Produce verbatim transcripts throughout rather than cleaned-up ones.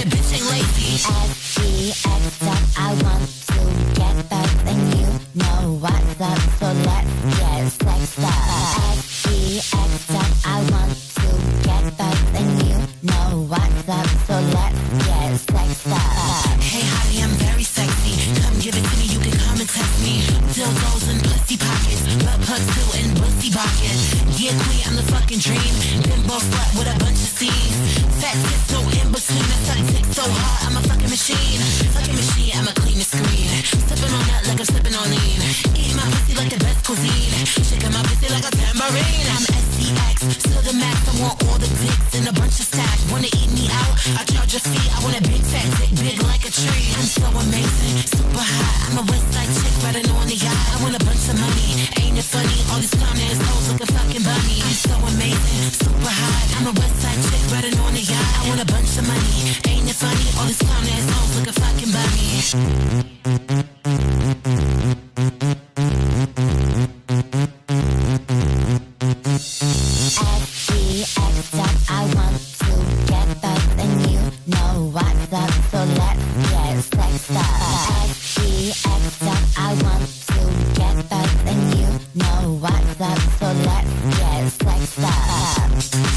bad bitch ain't lazy. S E X up, I want to get back and you know what's up, so let's get sexed up. S E X up, I want to get back and you know what's up, so let's get sexed up. Hey hottie, I'm very sexy. Come give it to me, you can come and text me. Dildos and pussy pockets, butt plugs too and pussy pocket. Yeah, queen, I'm the fucking dream. Bimbo slut with a bunch of C's. Fat tits, no in between. I suck dick so hard, I'm a fucking machine. Fucking machine, I'ma clean the screen. Sipping on that like I'm sipping on lean. Eating my pussy like the best cuisine. Shaking my pussy like a tambourine. I'm S C X, still the max. I want all the dicks and a bunch of stacks. Wanna eat me out? I charge a fee. I want a big fat dick, big like a tree. I'm so amazing, super hot. I'm a west side chick riding on the yacht. I want a bunch of money, ain't it funny? All these clown ass hoes look a fucking bunny. I'm so amazing, super hot. I'm a west side chick riding on the yacht. I want a bunch of money, ain't it funny? All these clown ass hoes look a fucking bunny. S E X up, I want to get back and you know what's up, so let's get sexed up. S E X up, I want to get back and you know what's up, so let's get sexed up.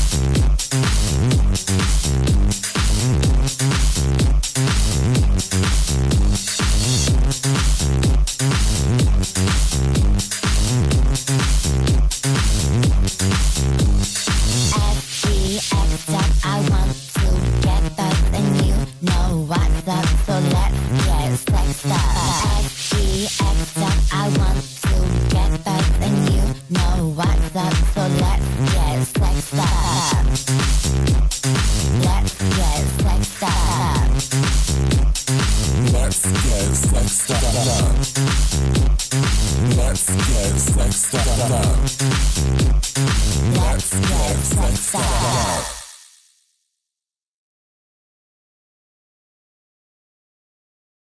S E X up, I want to get back and you know what's up, so let's get sexed up. S E X up, I want to get back and you know what's up, so let's get sexed up. Let's get sexed up. Let's get sexed up. Let's get sexed up.